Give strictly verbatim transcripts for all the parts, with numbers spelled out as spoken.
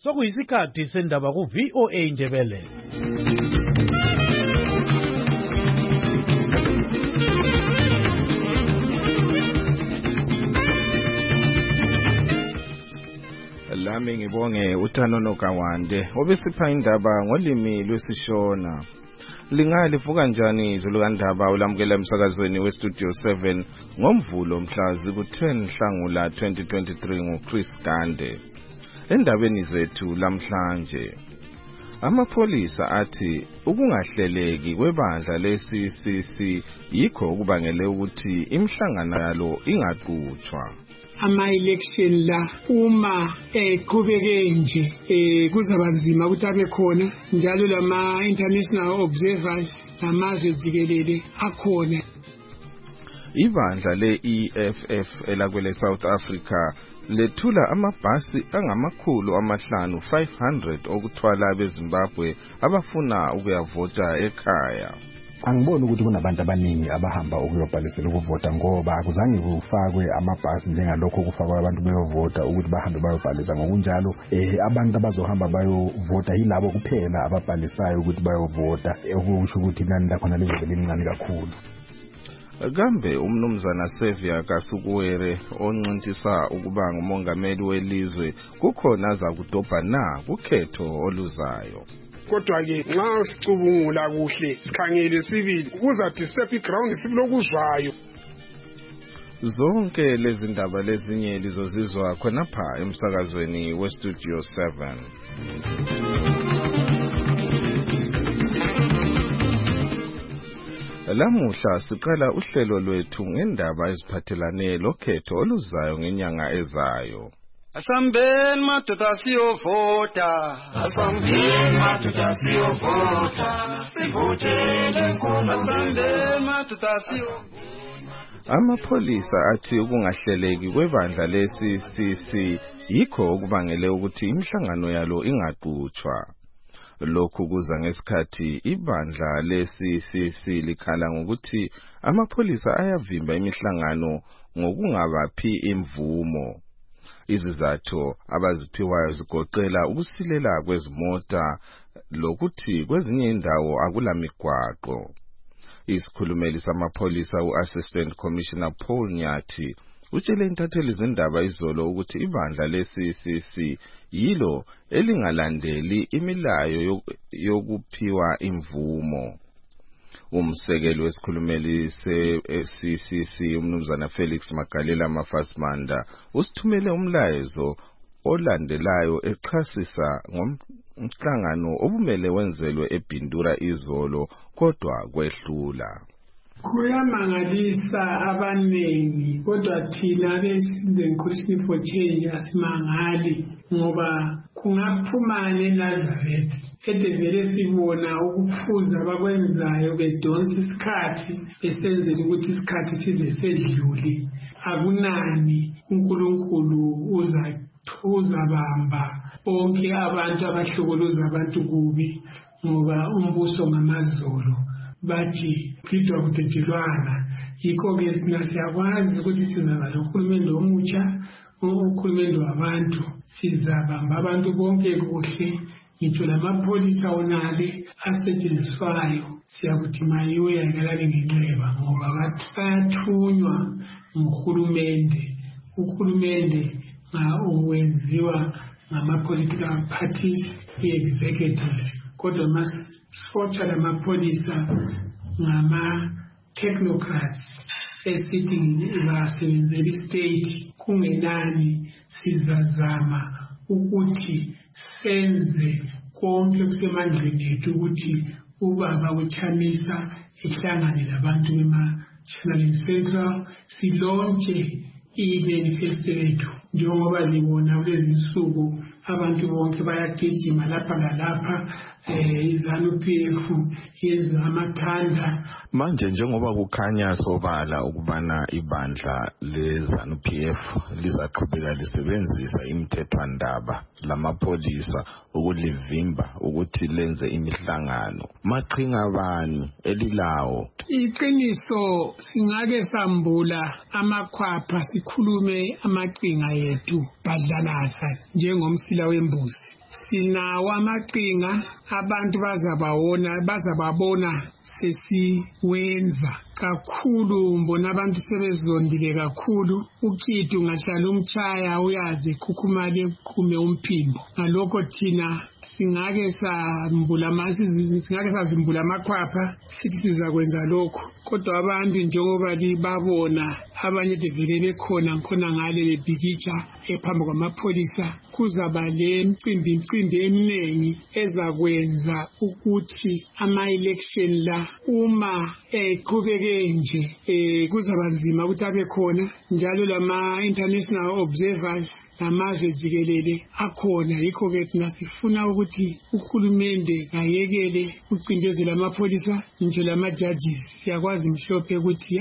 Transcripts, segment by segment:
Sokuyisikhathi sendaba ku V O A Ndebele. Lami ngibonge uThanono Kawande obesipha indaba ngolimi lwesiShona. Lingalivuka kanjani izulu kandaba ulamukela emsakazweni we Studio seven ngomvulo mhla ziku-ten Nhlangula twenty twenty-three nguChris Gande. Endabeni zethu lamhlanje, amapolisa athi ukungahleleki kwebandla le-C C C yikho okubangele ukuthi imihlangano yalo ingaqhutshwa. Ama-election la uma eqhubeke nje eh kuzaba nzima ukuthi abe khona, njalo lama international observers namazwe jikelele akhona. Ibandla le-E F F elakwele South Africa lethula amabhasi angamakhulu amahlanu five hundred okuthwala abeZimbabwe abafuna ukuyavota ekhaya. Angiboni ukuthi kunabantu abaningi abahamba ukuyobhalisela ukuvota ngoba akuzange kufakwe amabhasi njengalokho kufakwa abantu beyovota ukuthi bahambe bayobhalisa. Ngokunjalo eh abantu abazohamba bayovota yilabo kuphela ababhalisayo ukuthi bayovota, okusho ukuthi inani lakhona lizobe lincane kakhulu. Kambe umnumzana Sevia Kasukuwere oncintisa ukuba ngumongameli welizwe kukhona azakudobha na kukhetho oluzayo. Kodwa ke nxa sicubungula kuhle sikhangele sibili kuzathi step ground sibilokuzwayo. Zonke lezi ndaba lezinye lizozizwa khonapha emsakazweni we Studio seven. Lamuhla siqala uhlelo lwethu ngendaba eziphathelane lokhetho oluzayo ngenyanga ezayo. Asambeni madoda siyovota, asambeni madoda siyovota, sivotele inkulu, asambeni madoda siyovota. Amapolisa athi ukungahleleki kwebandla le-C C C yikho okubangele ukuthi imihlangano yalo ingaqhutshwa. Lokhu kuza ngesikhathi ibandla le-C C C likhala ngokuthi amapolisa ayavimba imihlangano ngokungabaphi imvumo. Izizathu abaziphiwayo zigoqela ukusilela kwezimota lokuthi kwezinye indawo akulamigwaqo. Isikhulumeli samapolisa u-Assistant Commissioner Paul Nyathi utshele intatheli zindaba izolo ukuthi ibandla le-C C C yilo elingalandeli imilayo yokuphiwa imvumo. Umsekeli wesikhulumeli se-C C C umnumzana Felix Magalela Mafasmanda usithumele umlayezo olandelayo echasisa ngomhlangano obumele wenzelwe eBindura izolo kodwa kwehlula. Kuyamangalisa abanengi kodwa thina beSizwe Coalition for Change asimangali ngoba kungaphumane Nazareth ede vele sibona ukuphuza abakwenzayo bedonsa isikhathi besenzela ukuthi isikhathi size sedlule. Akunani uNkulunkulu uzathuza bamba bonke abantu abahlokoloza abantu kubi ngoba umbuso ngamazolo bathi phidwa kudejelwana. Yikho ke sina siyakwazi ukuthi sizaba nohulumende omutsha, uhulumende wabantu, sizabamba abantu bonke kuhle. Ngitsho lamapolisa onale asetshenziswayo siyakuthi mayiwe yakalale ngenxeba ngoba bathathunywa nguhulumende. Uhulumende uwenziwa ngama-political parties, i-executive, kodwa masifotsha lamapolisa ngama-technocrats esithi basebenzela i-state. Kungenani sizazama ukuthi senze konke kusemandleni ethu ukuthi ubaba uChamisa ehlangane labantu bema-National Central silontshe i-manifesto ethu. Njengoba libona kulezi nsuku abantu bonke bayagijima lapha lalapha eh iZANU P F yenza amathanda. Manje njengoba kukhanya sobala ukubana ibandla leZANU P F lizaqhubeka lisebenzisa imithethwandaba lamapolisa ukulivimba ukuthi lenze imihlangano, maqhinga bani elilawo? Iqiniso singake sambula amakhwapha sikhulume amaqhinga yethu badlalasa njengomsila wembuzi. Sinawo amaqhinga abantu bazabawona bazababona sesiwenza kakhulu, mbona abantu sebezondile kakhulu. Ukithi ungahlala umchaya uyazi khukhumale kume umphimbo. Ngalokho thina singake sambula amasi singake sazimbula amakhwapha sithi sizakwenza lokho, kodwa abantu njengoba libabona abanye devele bekhona khona ngale bebhikitsha ephambi kwamapolisa, kuzaba le mcimbi imcimbi eminingi ezakwenza ukuthi ama-election la uma eqhubeke nje eh kuzaba nzima ukuthi abe khona, njalo lama-international observers namazwe jikelele akhona. Yikho ke thina sifuna ukuthi uhulumende kayekele ucindezela amapolisa nje lama-judges. Siyakwazi mhlophe ukuthi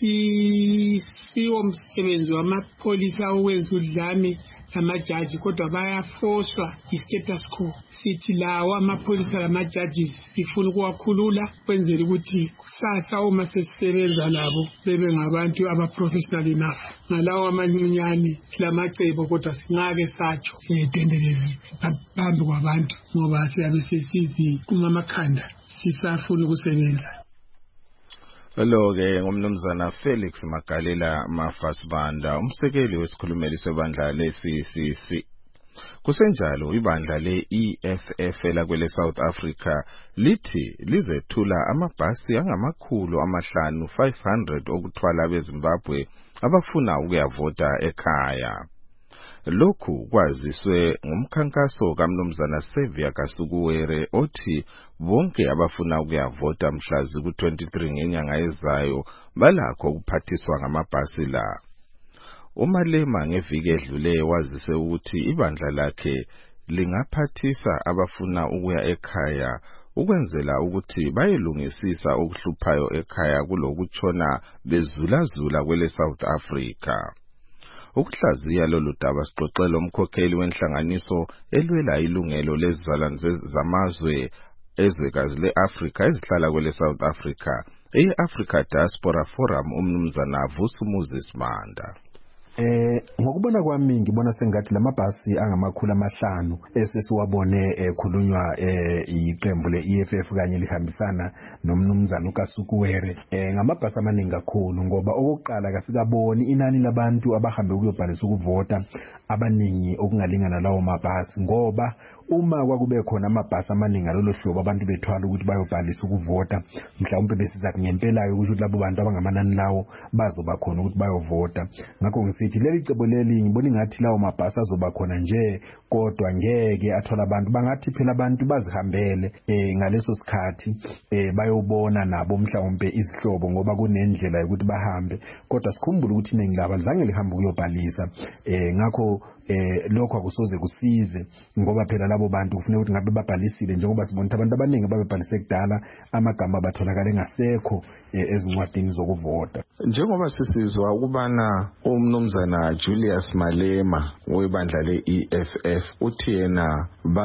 asisiwo umsebenzi wamapolisa owenza udlame lamajaji, kodwa bayafoswa i-status quo. Sithi lawo amapolisa lama-judges sifuna ukuwakhulula kwenzela ukuthi kusasa uma sesisebenza labo bebe ngabantu aba-professional enough. Ngalawo amancinyane silamacebo, kodwa singake satsho siyetendelezi phambi kwabantu ngoba siyabe sesizi kumamakhanda sisafuna ukusebenza. Lo ke ngumnumzana Felix Magalela Mafasibanda, umsekeli wesikhulumeli sebandla le-C C C. Kusenjalo ibandla le-E F F lakwele South Africa lithi lizethula amabhasi angamakhulu amahlanu five hundred okuthwala beZimbabwe abafuna ukuyavota ekhaya. Lokhu kwaziswe ngumkhankaso kaMnumzana Xavier Kasukuwere othi bonke abafuna ukuyavota mhla ziku twenty-three ngenyanga ezayo balakho ukuphathiswa ngamabhasi la. uMalema ngeviki edlule wazise ukuthi ibandla lakhe lingaphathisa abafuna ukuya ekhaya ukwenzela ukuthi bayelungisisa okuhluphayo ekhaya kulokutshona bezulazula kwele South Africa. Ukuhlaziya lolu daba sixoxela umkhokheli wenhlanganiso elwela ilungelo lezizalwane zamazwe ezwekazi le-Afrika ezihlala kwele South Africa, e-Africa Diaspora Forum, umnumzana Vusi Moses Manda. Eh ngokubona kwami ngibona sengathi lamabhasi angamakhulu amahlanu esesiwabone ekhulunywa eh iqembu le-E F F kanye lihambisana nomnumzana uKasukuwere eh ngamabhasi amaningi kakhulu, ngoba okokuqala kasikaboni inani labantu abahambe ukuyobhalisa ukuvota abaningi okungalingana lawo mabhasi, ngoba uma kwakube khona amabhasi amaningi alolo hlobo abantu bethwala ukuthi bayobhalisa ukuvota mhlawumbe besiza ngempela ukuthi labo bantu abangamanani lawo bazoba khona ukuthi bayovota. Ngakho ngisithi leli cebo leli ngibona ingathi lawo mabhasi azoba khona nje, kodwa ngeke athola abantu bangathi phela abantu bazihambele eh ngaleso sikhathi eh bayobona nabo mhlawumbe izihlobo, ngoba kunendlela ukuthi bahambe, kodwa sikhumbule ukuthi iningi laba zange lihambe ukuyobhalisa. eh ngakho eh lokho akusoze kusize, ngoba phela labo bantu kufanele ukuthi ngabe babhalisile, njengoba sibona abantu abaningi babebhalise kudala amagama batholakala engasekho ezincwadini zokuvota. Njengoba sisizwa ukubana umnumzana Julius Malema webandla le-E F F uthi yena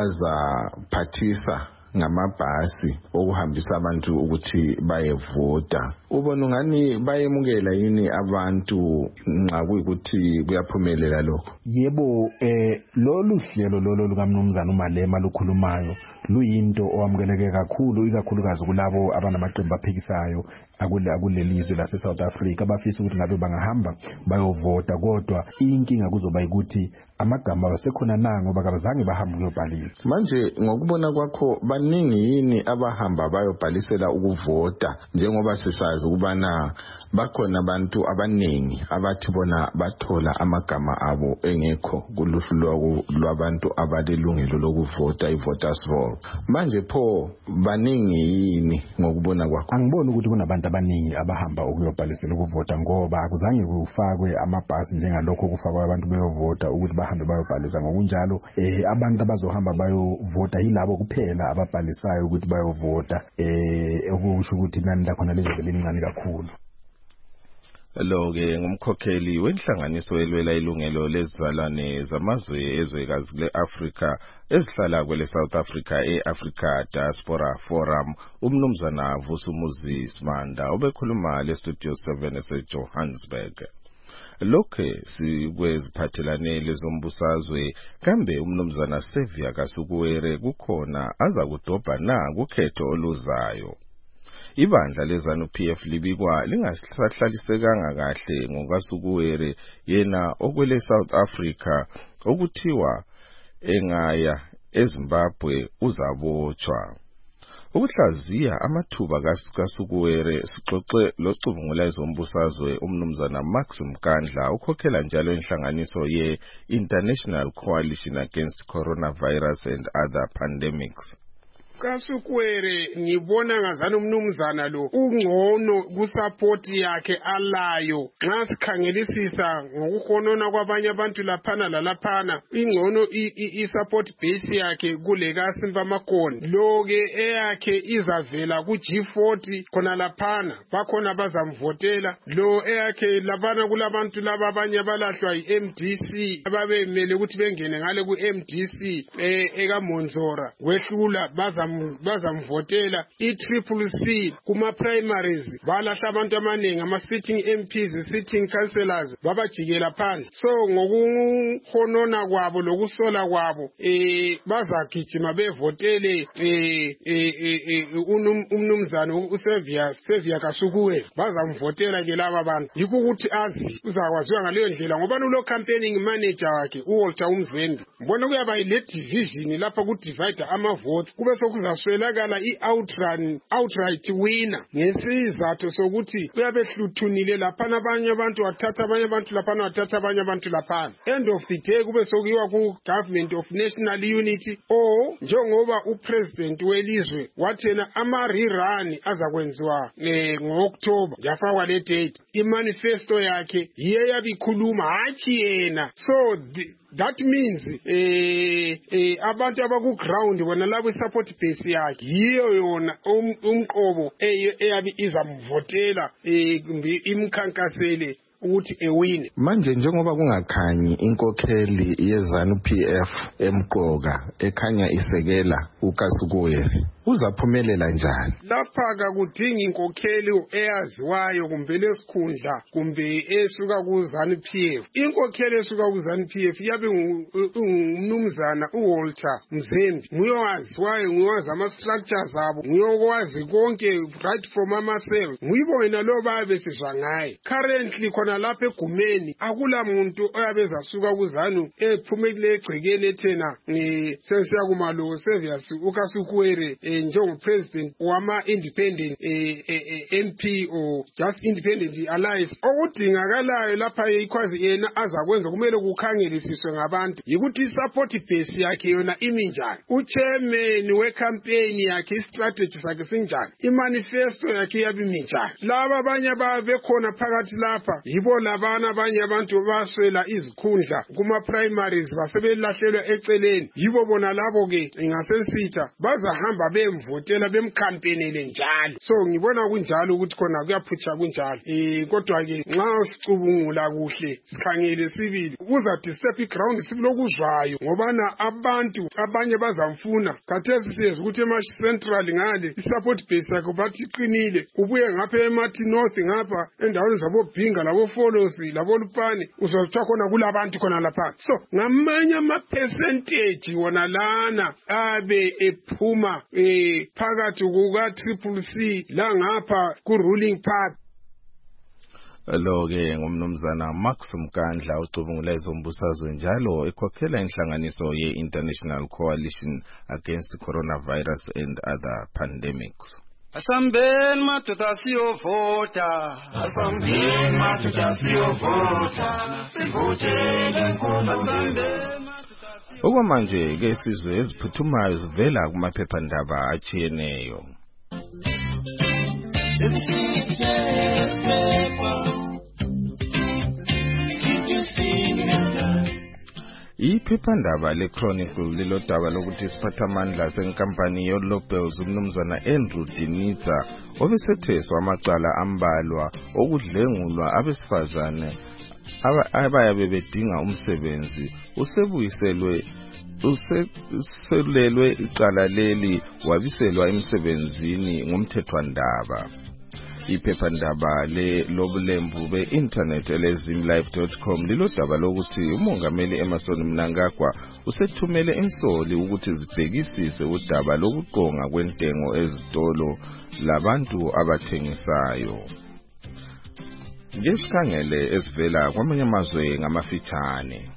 bazaphathisa ngamabhasi okuhambisa abantu ukuthi bayevota, ubona ngani bayemukela yini abantu nxa kuyikuthi kuyaphumelela lokho? Yebo, eh lolu hlelo lolo lukaMnumzana uMalema lukhulumayo luyinto owamukeleke kakhulu, ikakhulukazi kulabo abanamaqembu aphikisayo akule akulelizwe lase South Africa abafisa ukuthi ngabe bangahamba bayovota, kodwa inkinga kuzoba ukuthi amagama asekhona na ngoba kabazange bahamba ukuyobhalisa. Manje ngokubona kwakho baningi yini abahamba bayobhalisela ukuvota, njengoba sisazi ukubana bakhona abantu abaningi abathi bona bathola amagama abo engekho kuluhlu lwabantu abalelungelo lokuvota, i-voters roll. Manje pho baningi yini ngokubona kwakho? Angiboni ukuthi kunabantu abantu abaningi abahamba ukuyobhalisela ukuvota ngoba akuzange kufakwe amabhasi njengalokho kufakwa abantu beyovota ukuthi bahambe bayobhalisa. Ngokunjalo eh abantu abazohamba bayovota yilabo kuphela ababhalisayo ukuthi bayovota, eh okusho ukuthi inani lakhona lizobe lincane kakhulu. Lo ke ngumkhokheli wenhlanganiso elwela ilungelo lezizalwane zamazwe ezwekazi le-Afrika ezihlala kwele South Africa e-Africa Diaspora Forum, umnumzana Vusumuzi Smanda obekhuluma le Studio seven eseJohannesburg. Lokhe sikweziphathelane lezombusazwe kambe umnumzana Sevia Kasukuwere kukhona aza kudobha na kukhetho oluzayo. Ibandla leZANU-P F libikwa lingasahlalisekanga kahle ngoKasukuwere yena okwele South Africa okuthiwa engaya eZimbabwe uzabotshwa. Ukuhlaziya amathuba kaSukuwere sixoxe locubungula ezombusazwe umnumzana Max Mkandla ukhokhela njalo inhlanganiso ye International Coalition Against Coronavirus and Other Pandemics. Kasukuwere ngibona ngazana umnumzana lo ungcono kusupport yakhe alayo nxa sikhangelisisa ngokukhonona kwabanye abantu laphana lalaphana ingcono i-support base yakhe kule kaSimba Makoni lo ke eyakhe izavela ku G forty khona laphana bakhona bazamvotela lo eyakhe labana kulabantu laba abanye balahlwa i-M D C ababemele ukuthi bengene ngale ku M D C eka Monzora wehlula baza bazamvotela i-Triple C kuma primaries balahla abantu amaningi ama sitting M Ps sitting councillors babajikela phansi. So ngokukhonona kwabo lokusola kwabo eh bazagijima bevotele eh umnumzana uSevia Sevia Kasukuwere bazamvotela ke laba abantu yikho ukuthi azi uzakwaziwa ngaleyo ndlela ngoba ulo campaigning manager wakhe uWalter Umzembe mbona kuyaba ile division lapha ku divide ama votes kube kuzaswelakala i-outrun outright winner ngesizathu sokuthi kuyabehluthunile laphana abanye abantu wathatha abanye abantu laphana wathatha abanye abantu laphana. End of the day kube sokuyiwa ku government of national unity or njengoba upresident welizwe wathena ama rerun azakwenziwa ngo-October yafakwa le date imanifesto yakhe yiye yabikhuluma hathi yena. So the, that means eh eh abantu abaku ground bona labo support base yakhe yiyo yona umqobo eyabi izamvotela eh imkhankasele ukuthi ewine. Manje njengoba kungakhanyi inkokheli yeZANU-P F emqoka ekhanya isekela uKasukuwere uzaphumelela njani? Lapha kakudingi inkokheli eyaziwayo kumbe lesikhundla kumbe esuka kuZANU-P F. Inkokheli esuka kuZANU-P F yabe umnumzana uWalter Mzembe nguyowaziwayo nguyowazi ama structures zabo nguyowazi konke right from ama cells nguyibona lo babe sizwa ngaye. Currently khona lapha egumeni akula muntu oyabeza suka kuZANU ephumekile egcekeni ethena ni sensiya kumalo Sevius uKasukuwere njengo president wama independent M P or just independent allies. Okudingakalayo lapha ikwazi yena azakwenza kumele kukhangelisiswe ngabantu yikuthi support base yakhe yona imi njani, uchairman we campaign yakhe strategy sakhe sinjani, imanifesto yakhe yabimi njani. Laba abanye ababekhona phakathi lapha yibo labana abanye abantu baswela izikhundla kuma primaries basebelahlelwa eceleni yibo bona labo ke ingasensitha bazahamba bemvotela bemkhampenele njalo. So ngibona kunjalo ukuthi khona kuyaphutsha kunjalo eh kodwa ke nxa sicubungula kuhle sikhangele sibili kuza disturb iground sibilokuzwayo ngoba na abantu abanye bazamfuna khathesi siyeza ukuthi ema central ngale isupport base yakhe bathi iqinile ubuye ngapha emathi north ngapha endaweni zabo Bhinga labo Follows labo Lupane uzothola khona kulabantu khona lapha. So ngamanye ama percentage wona lana abe ephuma eh phakathi kuka Triple C la ngapha ku ruling party. Lo ke ngumnumzana Max Mkandla ucubungula ezombusazwe njalo ekhokhela inhlanganiso ye International Coalition Against Coronavirus and Other Pandemics. Asambeni madoda siyovota, asambeni madoda siyovota, sivotele nkulu asambeni. Okwamanje ke isizwe eziphuthumayo zivela kumaphephandaba achiyeneyo. Iphephandaba le-Chronicle lilodaba lokuthi isiphathamandla senkampani yo-Lobels umnumzana Andrew Dinitza obesetheswa amacala ambalwa okudlengulwa abesifazane abayabe bedinga umsebenzi usebuyiselwe uselelwe icala leli wabiselwa emsebenzini ngomthethwandaba. Iphephandaba le lobulembu be-internet elezimlife dot com lilodaba lokuthi umongameli Emmerson Mnangagwa usethumele imsoli ukuthi zibhekisise udaba lokuqonga kwentengo ezitolo labantu abathengisayo. Ngesikhangele esivela kwamanye amazwe ngamafitshane.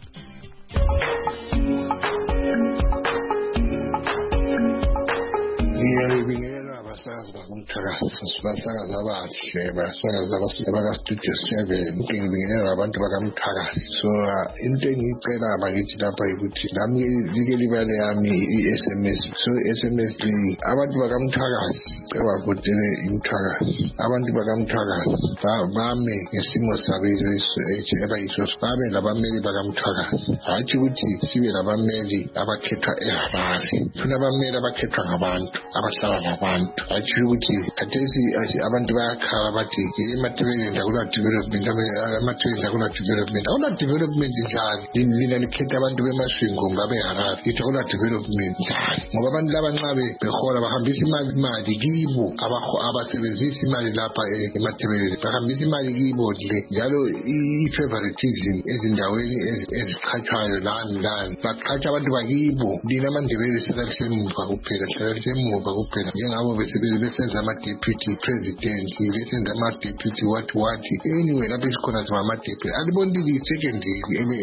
Basakaza kumthakazi basakaza abahle basakaza abaka-studio seven ngibingelela abantu bakamthakazi. So into engiyicela bakithi lapha ukuthi nami like libale yami i-S M S. So i-S M S le abantu bakamthakazi cela bavotele imthakazi. Abantu bakamthakazi bame ngesimo sabo ebayiso babe labameli bakamthakazi. Hathi ukuthi sibe labameli abakhethwa eHarare. Funa abameli abakhethwa ngabantu abahlala nabantu. Athi ukuthi kathesi abantu bayakhala bathi emathebeleni akula development amathebeleni akula development akula development njani lina likhetha abantu bemaswingo ngabe Harare lithi akula development njani ngoba abantu laba ncabe behola bahambisa imali imali kibo abasebenzisa imali lapha emathebeleni bahambisa imali kibo le njalo i-favoritism ezindaweni eziqhatshwayo lani lani baqhatsha abantu bakibo lina amandebele selalisemuva kuphela selalisemuva kuphela njengabo besenza ama-deputy president besenza ama-deputy what what anyway lapho isikhona siba ama-deputy alibonile i-secondary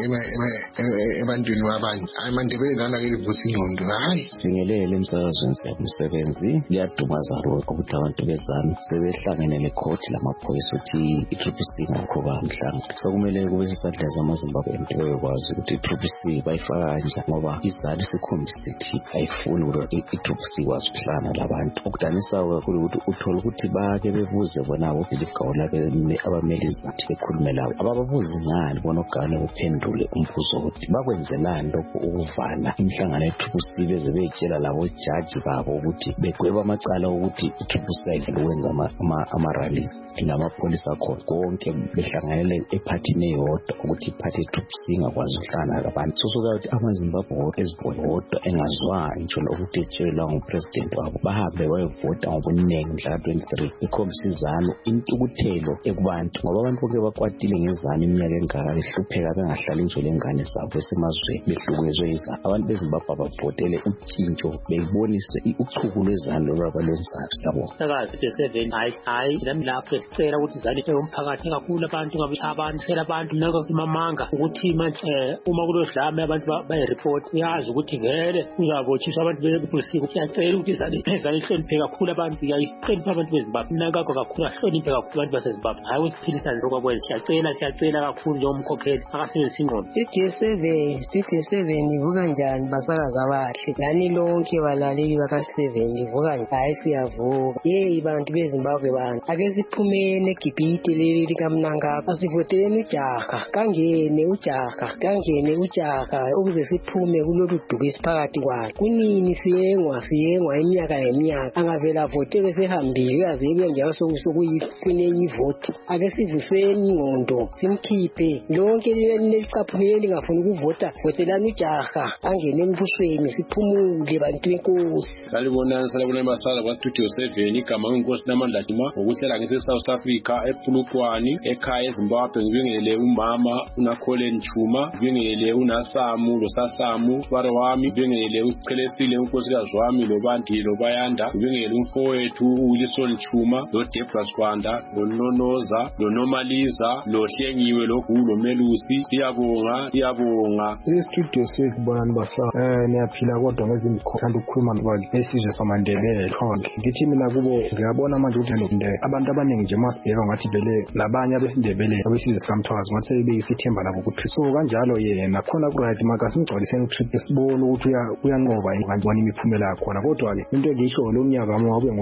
ebantwini wabanye amandebele lana ke livusa ingqondo hayi singelele emsakazweni sayomsebenzi liyadumaza lokho ukuthi abantu bezami sebehlangene lekhoti lamaphoyisa ukuthi i-Triple C ngakhoba mhlanga sokumele kube sisandla zamaZimbabwe bekwazi ukuthi i-Triple C bayifaka kanje ngoba izali sikhombisa ukuthi ayifuni ukuthi i-Triple C kwazi ukuhlangana labantu okudanisa kakhulu ukuthi uthola ukuthi bake bebuze bona bobilifgawula abameli zathi bekhulume labo abababuzi ngani bona ogane uphendule umbuzo ukuthi bakwenzelani lokho ukuvala imhlangano ye-Triple C beze beyitshela labo jaji babo ukuthi begweba amacala ukuthi i-Triple C ayidlula ukwenza ama-rallies namapholisa khona konke behlanganele ephathini eyodwa ukuthi iphathi ye-Triple C ingakwazi ukuhlangana labantu sosoka ukuthi amaZimbabwe ezibona kodwa engazwani ngisho ukuthi etshelwa ngupresident wabo bahambe bayovota ngobuningi mhla twenty-three ikhombisa izalo intukuthelo ekubantu ngoba abantu bonke bakwatile ngezalo iminyaka engaka behlupheka bengahlali nje lengane zabo esemazweni behlukezwe izalo abantu beZimbabwe abavotele utshintsho beyibonise uchuku lwezalo lwabalwenzayo sabo sakazi seven hayi hayi nami lapho sicela ukuthi izalo umphakathi kakhulu abantu ngabe abantu sela abantu nako imamanga ukuthi manje uma kulodlame abantu bayireport uyazi ukuthi vele uzabothiswa abantu bebusuku siyacela ukuthi izalo izalo ihloniphe kakhulu abantu yayihlonipha abantu beZimbabwe nakho kakhulu ahloniphe kakhulu abantu baseZimbabwe hayi wesiphilisa nje okwenza siyacela siyacela kakhulu nje umkhokheli akasebenzisa ingqondo C D seven C D seven ivuka njani basakaza abahle lani lonke balaleli baka seven ivuka hayi siyavuka hey bantu beZimbabwe bantu ake siphumene egibhite leli likaMnangagwa asivoteni uJaga kangene uJaga kangene uJaga ukuze siphume kulolu duku esiphakathi kwakhe kunini siyengwa siyengwa iminyaka yeminyaka angavela votele sehambile yaze njalo sokuyifune ivoti ake sivuseni ingqondo simkhiphe lonke lelicaphume lingafuni ukuvota votelani uJaga angene embusweni siphumule bantu enkosi salibona salibona masala kwa studio seven igama ngenkosi namandla jima ukuhlela ngese South Africa ePhulukwani ekhaya eZimbabwe ngibingelele umama uNakhole Chuma ngibingelele uNasamu loSasamu bare wami ngibingelele uChelesile unkosikazi wami lobandilo bayanda ngibingelele umfowethu uWilson Chuma loDebra Skwanda loNonoza loNomaliza loHlengiwe loGulo Melusi siyabonga siyabonga istudio sikubona basa eh niyaphila kodwa ngezimkhanda ukukhuluma ngoba esizwe samandebele khona ngithi mina kubo ngiyabona manje ukuthi nokinde abantu abaningi nje masibheka ngathi vele labanye abesindebele abesizwe sikamthwazi ngathi sebeyisithemba labo ukuthi so kanjalo yena khona ku right makasi ngigcwaliseni utrip sibone ukuthi uyanqoba kanjani imiphumela yakho kodwa ke into engisho lo mnyaka uma ube ngokugcina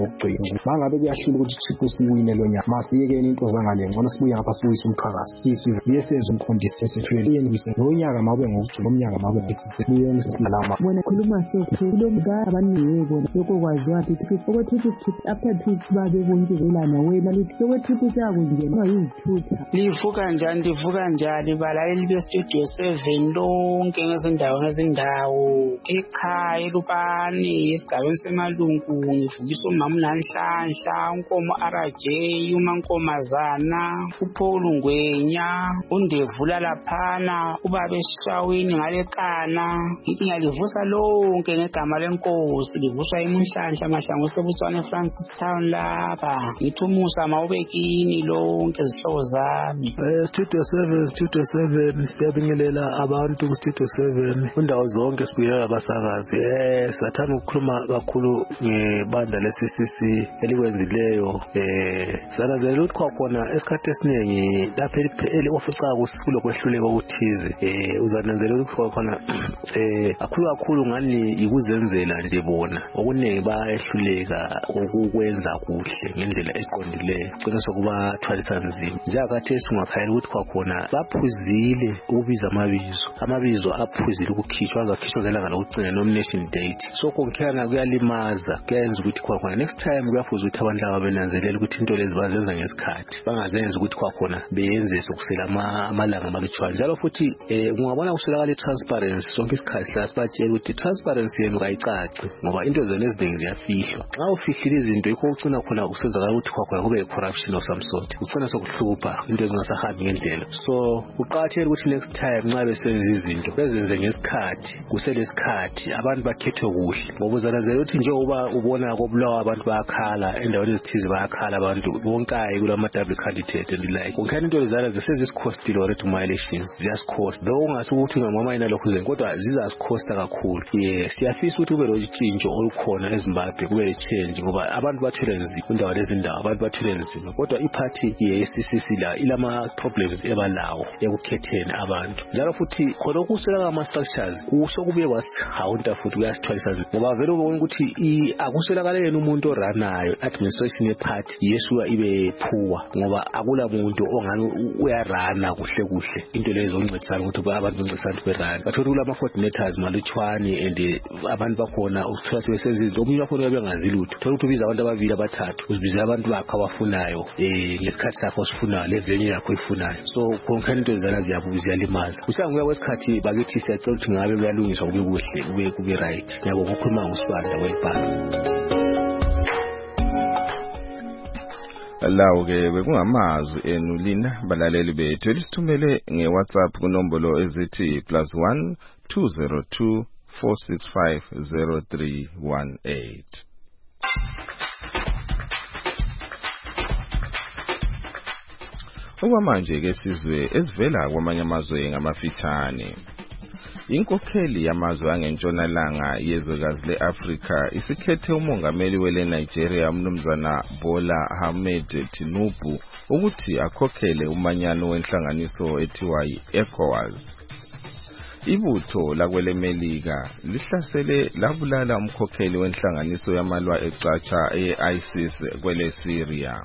mangabe kuyahlula ukuthi Triple C wine lo nyaka masiyekeni into zangale ngcono sibuye ngapha siwise umphakathi sisizwe siyesenza umqondisi sesifeli yenzise lo nyaka mabe ngokujula umnyaka mabe ngisibuye ngisilama wena khuluma sokuthi lo mga abaningi bona lokho kwaziwa ukuthi okwethi after trip babe bonke velana wena lithi okwethi sakungena yizithutha livuka njani livuka njani balaleli be studio seven lonke ngezindawo ngezindawo ekhaya lupani esigabeni semalungu ngivukisa umama uNhlanhla unkomo R J umankomazana uPaul Ngwenya undevula laphana ubaba esishawini ngalekana ngithi ngiyalivusa lonke ngegama lenkosi livuswa emunhlanhla mahlangu sebutswane Francis Town lapha ngithi umusa mawubekini lonke izihlobo zami eh Studio seven Studio seven siyabingelela abantu ku Studio seven indawo zonke sibuyela abasakazi eh sathanda ukukhuluma kakhulu ngebandla le C C C elikwenzileyo eh sanazela ukuthi kwakhona esikhathi esiningi lapha eli ofica kusifulo kwehluleka ukuthize eh uzananzela ukuthi kwakhona eh akhulu kakhulu ngani ikuzenzela nje bona okuningi bayehluleka ukukwenza kuhle ngendlela eqondileyo cina sokuba thwalisa nzima njakathi singakhayela ukuthi kwakhona baphuzile ukubiza amabizo amabizo aphuzile ukukhishwa azakhishwa ngelanga lokucina nomination date so konkhana kuyalimaza kuyenza ukuthi kwakhona next time kuyafuza ukuthi abantu laba benanzelela ukuthi into lezi bazenza ngesikhathi bangazenza ukuthi kwakhona beyenze sokusela amalanga amalutshwana njalo futhi ungabona kuswelakala i-transparency sonke isikhathi sasibatshela ukuthi transparency yenu kayicaci ngoba into zona eziningi ziyafihlwa xa ufihlile izinto yikho ucina khona kusenzakala ukuthi kwakhona kube corruption of some sort ucina sokuhlupha into ezingasahambi ngendlela so uqathele ukuthi next time nxa besenza izinto bezenze ngesikhathi kuselesikhathi abantu bakhethwe kuhle ngoba uzanazela ukuthi njengoba ubona kobulawa abantu bayakhala endaweni ezithize bayakhala abantu bonkayi kulama double candidate and like konkhani into lezana zisezisikhostile already my elections ziyasicost though ngasukuthi ngama ina lokho zenke kodwa zizasicosta kakhulu yes siyafisa ukuthi kube lotshintsho olukhona eZimbabwe kube le change ngoba abantu bathwele nzima indawo lezindawo abantu bathwele nzima kodwa iparty ye C C C la ilama problems ebalawo ekukhetheni abantu njalo futhi khona ukusela ama structures kusho kubuye kwasihawunta futhi kuyasithwalisa nzima ngoba vele ubona ukuthi akuswelakala yena umuntu oranayo administration yeparty yesuka ibe phuwa ngoba akula muntu ongani uyarana kuhle kuhle into lezo oncedisana ukuthi abantu bencedisana berana bathola kulama coordinators malutshwane and abantu bakhona ukuthola sebesenza izinto omunye wakhona bengazi lutho thola ukuthi ubiza abantu ababili abathathu uzibizela abantu bakhe abafunayo eh ngesikhathi sakho osifunayo levenue yakho ifunayo so konke into zana ziyabuza limaza usanguya kwesikhathi bakithi siyacela ukuthi ngabe kuyalungiswa kube kuhle kube kube right yabo ukukhuluma ngosibanda welibhala lawo ke bekungamazwi enu lina balaleli bethu elisithumele ngeWhatsApp kunombolo ezithi plus one two zero two four six five zero three one eight. Okwamanje ke sizwe esivela kwamanye amazwe ngamafitshane. Inkokheli yamazwe angentshonalanga yezwekazi leAfrika isikhethe umongameli wele Nigeria umnumzana Bola Ahmed Tinubu ukuthi akhokhele umanyano wenhlanganiso ethiwa yi-ECOWAS. Ibutho lakwele Melika lihlasele labulala umkhokheli wenhlanganiso yamalwa ecatsha ye-ISIS kwele Syria.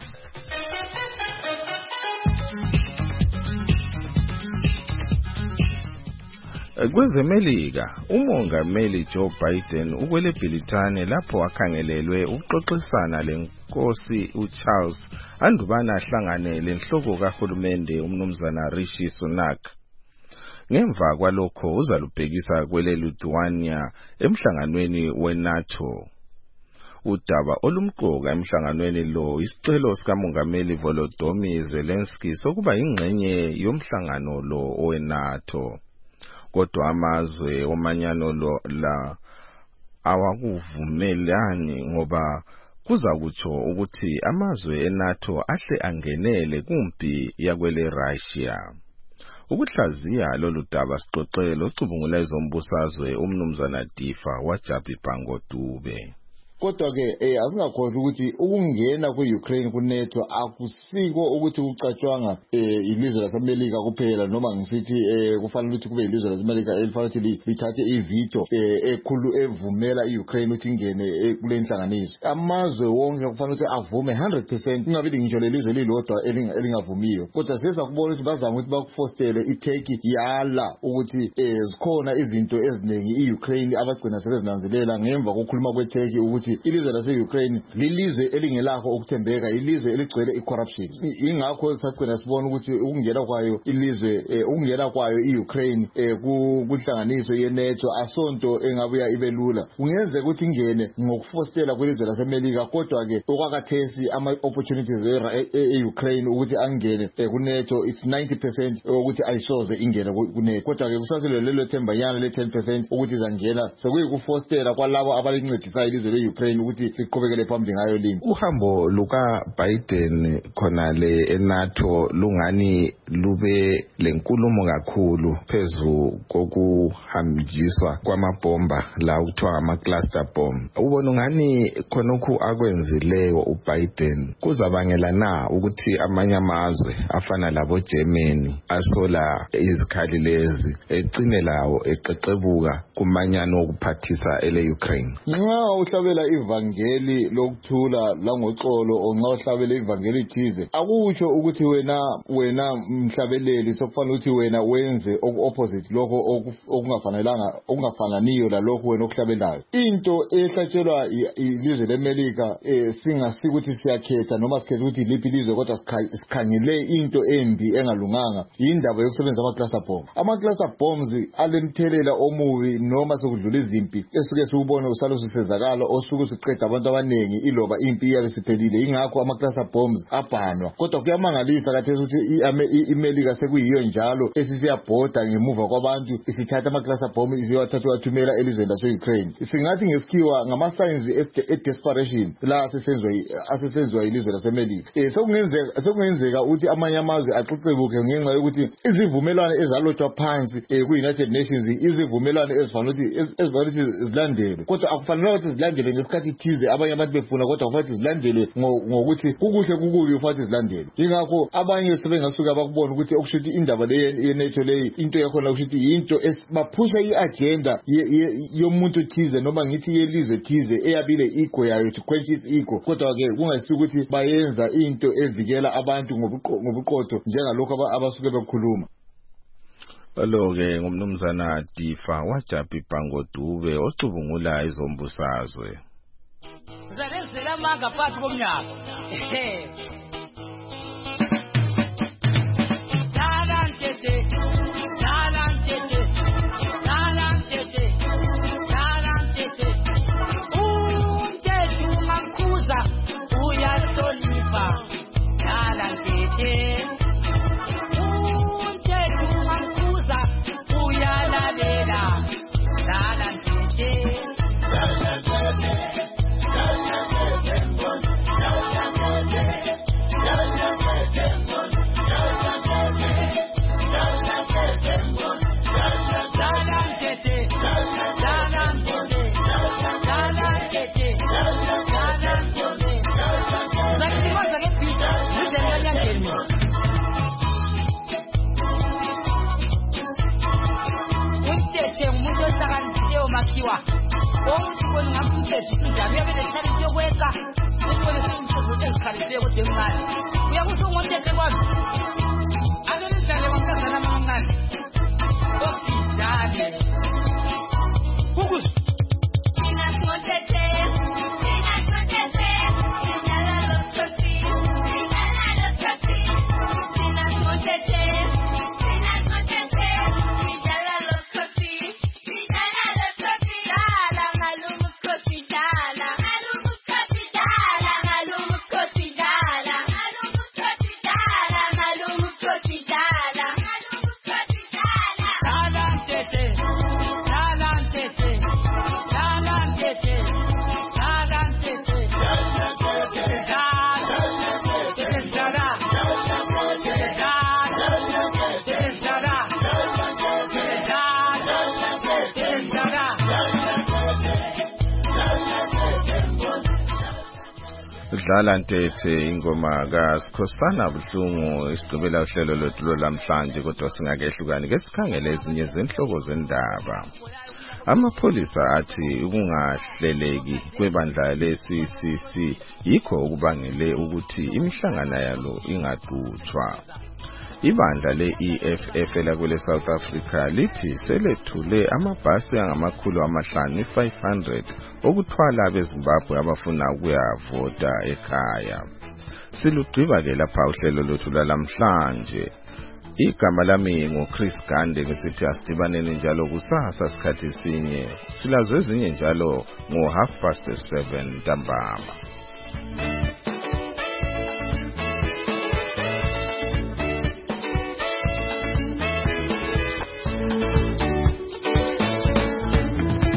Kwezemelika umongameli Joe Biden ukwele Britane lapho akhangelelwe ukuxoxisana lenkosi uCharles andubana ahlangane lenhloko kahulumende umnumzana Rishi Sunak. Ngemva kwalokho uzalubhekisa kwele Lithuania emhlanganweni weNATO. Udaba olumqoka emhlanganweni lo isicelo sikamongameli Volodymyr Zelensky sokuba ingxenye yomhlangano lo weNATO. Kodwa amazwe omanyano lo la awakuvumelani ngoba kuza kutsho ukuthi amazwe eNATO ahle angenele kumpi yakwele Russia. Ukuhlaziya lolu daba sixoxele ocubungula ezombusazwe umnumzana Difa waJabi Bhangodube. kodwa ke eh asingakhohlwa ukuthi ukungena kwe-Ukraine ku-NATO akusiko ukuthi kucatshwanga eh ilizwe laseMelika kuphela noma ngisithi eh kufanele ukuthi kube ilizwe laseMelika elifanele ukuthi lithathe iveto eh ekhulu evumela i-Ukraine ukuthi ingene kule nhlanganiso. Amazwe wonke kufanele ukuthi avume one hundred percent kungabe ngisho lelizwe lilodwa elingavumiyo, kodwa sesa kubona ukuthi bazama ukuthi bakufostele iTurkey yala ukuthi eh zikhona izinto eziningi i-Ukraine abagcina sebezinanzelela ngemva kokukhuluma kweTurkey ukuthi ilizwe lase-Ukraine lilizwe elingelakho ukuthembeka, ilizwe eligcwele i-corruption. Ingakho sasigcina sibona ukuthi ukungena kwayo ilizwe ukungena kwayo i-Ukraine kunhlanganiso ye-NATO asonto engabuya ibe lula. Kungenzeka ukuthi ingene ngokufostela kwelizwe laseMelika, kodwa ke okwakathesi ama opportunities e-Ukraine ukuthi angene ku-NATO it's ninety percent ukuthi ayisoze ingene ku-NATO, kodwa ke kusasele lelo thembanyana le ten percent ukuthi izangena sekuyikufostela kwalabo abalincedisa ilizwe le-Ukraine ukuthi liqhubekele phambili ngayo lini. Uhambo luka Biden khona le eNATO lungani lube lenkulumo kakhulu phezu kokuhanjiswa kwamabomba la ukuthiwa ama-cluster bomb. Ubona ngani khonokhu akwenzileyo uBiden kuzabangela na ukuthi amanye amazwe afana labo Germany asola izikhali lezi ecine lawo eqeqebuka kumanyano okuphathisa ele Ukraine? Nxa uhlabela ivangeli lokuthula langoxolo onxa uhlabela ivangeli thize akusho ukuthi wena wena mhlabeleli sokufanele ukuthi wena wenze opposite lokho okungafanelanga okungafananiyo lalokho wena okuhlabelayo. Into ehlatshelwa ilizwe leMelika eh singasiki ukuthi siyakhetha noma sikhetha ukuthi liphi ilizwe kodwa sikhangele into embi engalunganga indaba yokusebenza ama cluster bomb. Ama cluster bombs alemthelela omubi noma sekudlula izimpi esuke siubone usalo sisezakala osuke siqeda abantu abanengi iloba impi yabe siphelile. Ingakho ama cluster bombs abhanwa, kodwa kuyamangalisa kathesi ukuthi iMelika sekuyiyo njalo esisiyabhoda ngemuva kwabantu isithatha ama cluster bomb iziyothatha wathumela elizweni lase-Ukraine. Singathi ngesikhiwa ngama signs e desperation la asesenzwa asesenzwa ilizwe laseMelika. Eh sekungenzeka sekungenzeka ukuthi amanye amazwe axexebuke ngenxa yokuthi izivumelwano ezalotshwa phansi ku-United Nations izivumelwano ezifanele ukuthi ezifanele ukuthi zilandelwe, kodwa akufanele ukuthi zilandelwe ngesikhathi thize abanye abantu befuna, kodwa kufanele zilandelwe ngokuthi kukuhle kukubi ufanele zilandelwe. Ingakho abanye sebengasuka bakubona ukuthi okushuthi indaba le ye-NATO leyi into yakhona okushuthi into baphusha i-agenda yomuntu thize noma ngithi yelizwe thize eyabile ego yayo to quench its ego, kodwa ke kungayisi ukuthi bayenza into evikela abantu ngobuqotho njengalokho abasuke bekhuluma. Lo ke ngumnumzana Difa waJapi Bhangodube ocubungula izombusazwe. Zalenzela manga phakathi komnyaka. Makiwa omuntu kweni ngakumthethe njalo uyabele ekhali yokweka ukubona semthetho ezikhalisile kodwa emncane uyakusho ngomthetho kwami ake nidlale wamntazana amancane okidane kukuzi mina simothethe mina simothethe sidlala lokhosi sidlala lokhosi mina simothethe mina simothethe sidlala lokhosi Dala Dlala Ntethe ingoma kaSikhosana Buhlungu isigqibela uhlelo lwethu lamhlanje kodwa singakehlukani ke sikhangele ezinye zenhloko zendaba. Amapholisa athi ukungahleleki kwebandla le-C C C yikho okubangele ukuthi imihlangano yalo ingadutshwa. Ibandla le-E F F elakwele South Africa lithi selethule amabhasi angamakhulu amahlanu five hundred okuthwala abeZimbabwe abafuna ukuyavota ekhaya. Silugqiba ke lapha uhlelo lwethu lamhlanje. Igama lami ngoChris Gande ngisithi asidibaneni njalo kusasa sikhathi sinye. Silazo ezinye njalo ngo half past seven ntambama.